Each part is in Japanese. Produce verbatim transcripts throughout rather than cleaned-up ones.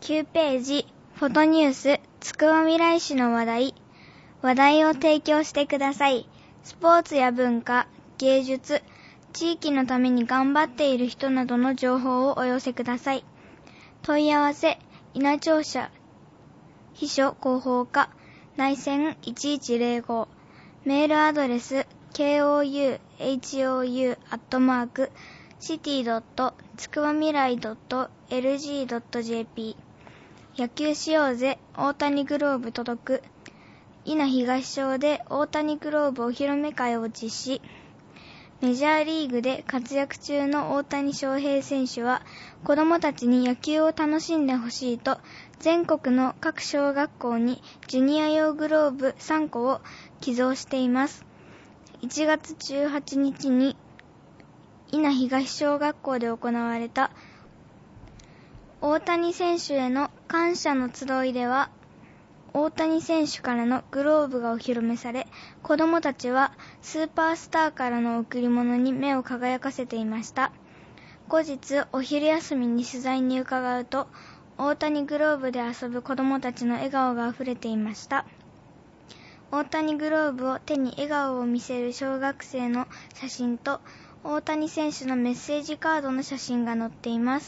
きゅうページ、フォトニュース、つくばみらい市の話題。話題を提供してください。スポーツや文化、芸術、地域のために頑張っている人などの情報をお寄せください。問い合わせ、稲庁舎、秘書広報課、内線いちいちゼロご、メールアドレス、ケーオーユーエイチオーユー アットマーク、シティドットつくばみらいドットエルジードットジェーピー。野球しようぜ、大谷グローブ届く。伊那東小で大谷グローブお披露目会を実施。メジャーリーグで活躍中の大谷翔平選手は、子どもたちに野球を楽しんでほしいと、全国の各小学校にジュニア用グローブさんこを寄贈しています。いちがつじゅうはちにちに伊那東小学校で行われた大谷選手への感謝の集いでは、大谷選手からのグローブがお披露目され、子どもたちはスーパースターからの贈り物に目を輝かせていました。後日、お昼休みに取材に伺うと、大谷グローブで遊ぶ子どもたちの笑顔があふれていました。大谷グローブを手に笑顔を見せる小学生の写真と、大谷選手のメッセージカードの写真が載っています。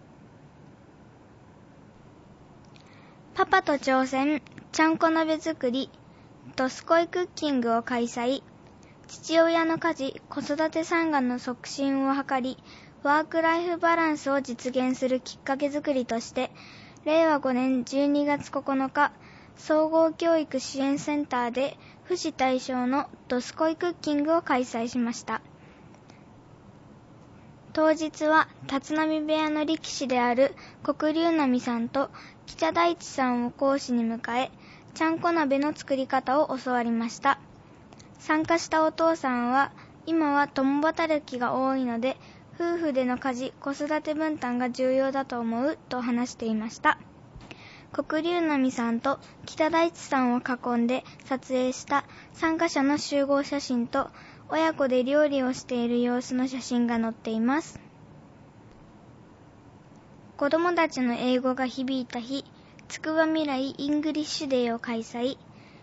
パパと挑戦、ちゃんこ鍋作り、どすこいクッキングを開催。父親の家事、子育て産業の促進を図り、ワークライフバランスを実現するきっかけ作りとして、れいわごねんじゅうにがつここのか、総合教育支援センターで父子対象のどすこいクッキングを開催しました。当日は立浪部屋の力士である黒龍波さんと北大地さんを講師に迎え、ちゃんこ鍋の作り方を教わりました。参加したお父さんは、今は共働きが多いので、夫婦での家事・子育て分担が重要だと思うと話していました。黒龍波さんと北大地さんを囲んで撮影した参加者の集合写真と、親子で料理をしている様子の写真が載っています。子どもたちの英語が響いた日、つくばみらいイングリッシュデーを開催。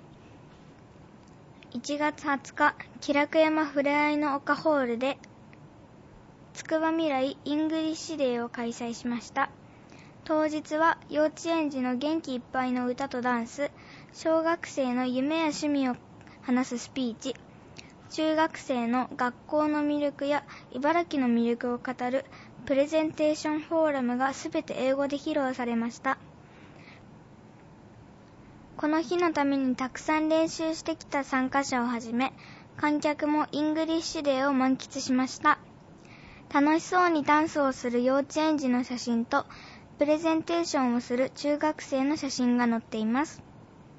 いちがつはつか、きらく山ふれあいの丘ホールで、つくばみらいイングリッシュデーを開催しました。当日は幼稚園児の元気いっぱいの歌とダンス、小学生の夢や趣味を話すスピーチ、中学生の学校の魅力や茨城の魅力を語るプレゼンテーションフォーラムがすべて英語で披露されました。この日のためにたくさん練習してきた参加者をはじめ、観客もイングリッシュデーを満喫しました。楽しそうにダンスをする幼稚園児の写真と、プレゼンテーションをする中学生の写真が載っています。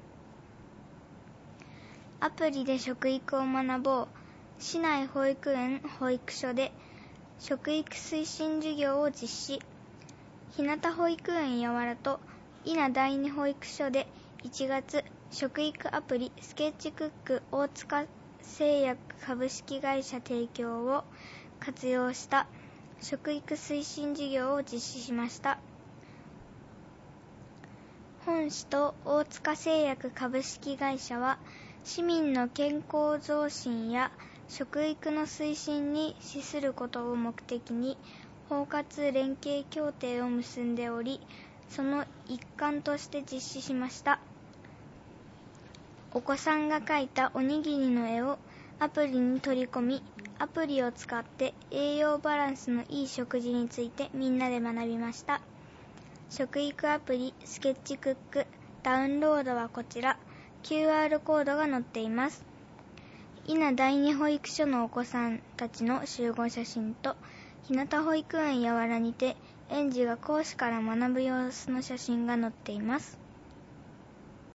アプリで食育を学ぼう。市内保育園・保育所で食育推進授業を実施。日向保育園やわらと伊那第二保育所でいちがつ、食育アプリスケッチクック大塚製薬株式会社提供を活用した食育推進事業を実施しました。本市と大塚製薬株式会社は、市民の健康増進や食育の推進に資することを目的に、包括連携協定を結んでおり、その一環として実施しました。お子さんが描いたおにぎりの絵をアプリに取り込み、アプリを使って栄養バランスのいい食事についてみんなで学びました。食育アプリスケッチクック、ダウンロードはこちら、キューアール コードが載っています。伊那第二保育所のお子さんたちの集合写真と、日向保育園やわらにて園児が講師から学ぶ様子の写真が載っています。